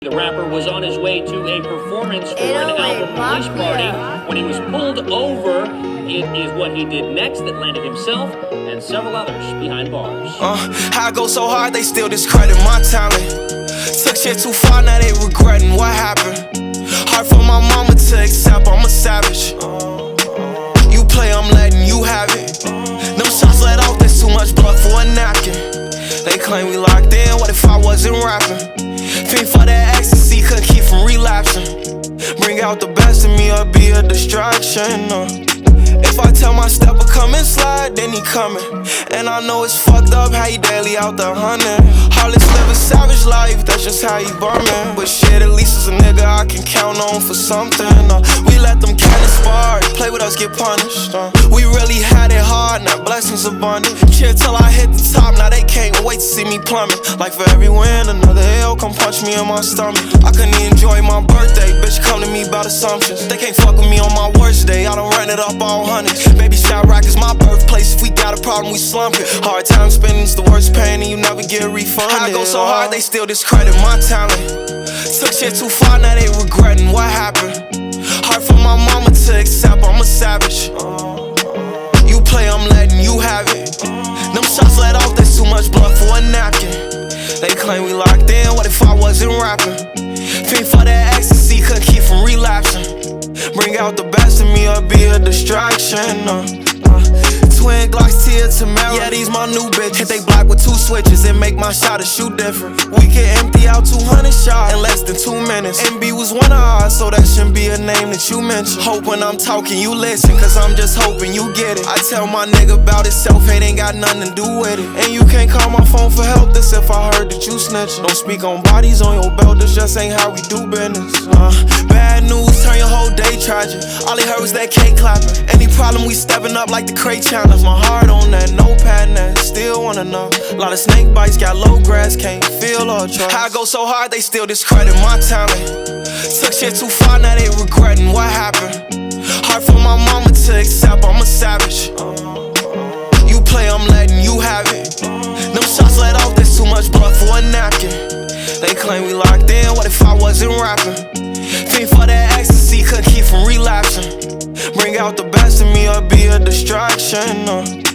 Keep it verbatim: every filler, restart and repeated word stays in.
The rapper was on his way to a performance for an album release party when he was pulled over. It is what he did next that landed himself and several others behind bars. Uh, I go so hard they still discredit my talent. Took shit too far, now they regretting what happened. Hard for my mama to accept, I'm a savage. You play, I'm letting you have it. Them shots let off, there's too much blood for a napkin. They claim we locked in, what if I wasn't rapping? Fiend for that ecstasy, couldn't keep from relapsing. Bring out the best in me or be a distraction. uh. If I tell my stepper come and slide, then he coming. And I know it's fucked up how he daily out there hunting. Heartless live a savage life, that's just how he burning. But shit, at least as a nigga I can count on for something. uh. We let them cannons spar, play with us, get punished. uh. We really had it hard, now blessings abundant. Chill till I hit the top, now they can't wait to see me plummet. Like for every win, another L come punch me in my stomach. I couldn't even enjoy my birthday, bitch come to me about assumptions. They can't fuck with me on my worst day, I done run it up all hundreds. Baby Shot Rock is my birthplace, if we got a problem we slump it. Hard time spending's the worst pain and you never get refunded. I go so hard they still discredit my talent. Took shit too far, now they regretting what happened. Hard for my mama to accept, I'm a savage. You play, I'm letting you have it. Them shots let off, there's too much blood for a napkin. They claim we locked in, what if I wasn't rapping? Fiend for that ecstasy, couldn't keep from relapsing. Bring out the best in me or be a distraction. uh, uh. Twin Glocks, Tia Tamara, yeah, these my new bitches. Hit they block with two switches and make my shot a shoot different. We can empty out two hundred shots in less than two minutes. M B was one of ours, so that shouldn't be a name that you mention. Hope when I'm talking you listen, cause I'm just hoping you get it. I tell my nigga about himself, hate ain't got nothing to do with it. And you can't call my phone for help, this if I heard that you snitching. Don't speak on bodies on your belt, this just ain't how we do business. uh, Bad news, turn your whole day tragic. All he heard was that cake clapping. Any problem, we stepping up like the crate challenge. My heart on that, no pattern that, still wanna know. Lot of snake bites, got low grass, can't feel or trust. I go so hard, they still discredit my talent. Took shit too far, now they regretting what happened. Hard for my mama to accept, I'm a savage. You play, I'm letting you have it. Them shots let off, there's too much blood for a napkin. They claim we locked in, what if I wasn't rapping? Fiend for that ecstasy, couldn't keep from relapsing. Bring out the best in me or be a distraction. uh.